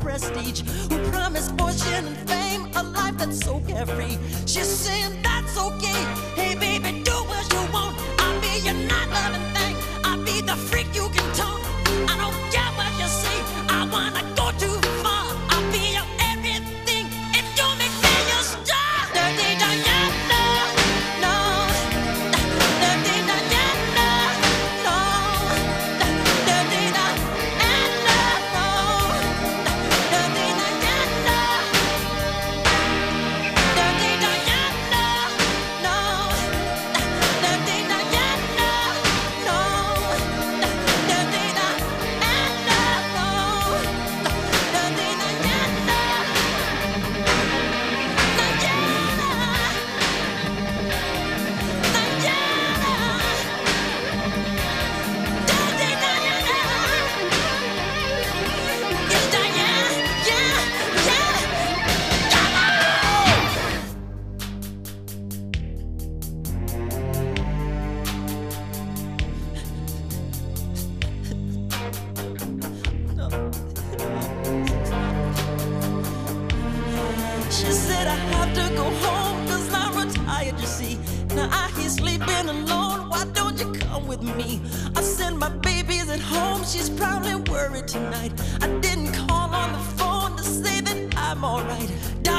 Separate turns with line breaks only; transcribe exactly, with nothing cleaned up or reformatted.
prestige, who promised fortune and fame, a life that's so carefree. She's saying that's okay. Hey baby, do what you want. I'll be your night loving thing. I'll be the freak you can taunt. I don't care what you say. I wanna go too far. I'll be your everything. If you make me your star. Dirty Diana, no. Dirty Diana, no. Dirty Diana, no. Dirty Diana. Dirty Diana, no. Dirty Diana, no. Dirty Diana, no. Dirty Diana. She said I have to go home cause I'm retired, you see. Now I hear sleeping alone, why don't you come with me? I send my babies at home, she's probably worried tonight. I didn't call on the phone to say that I'm alright.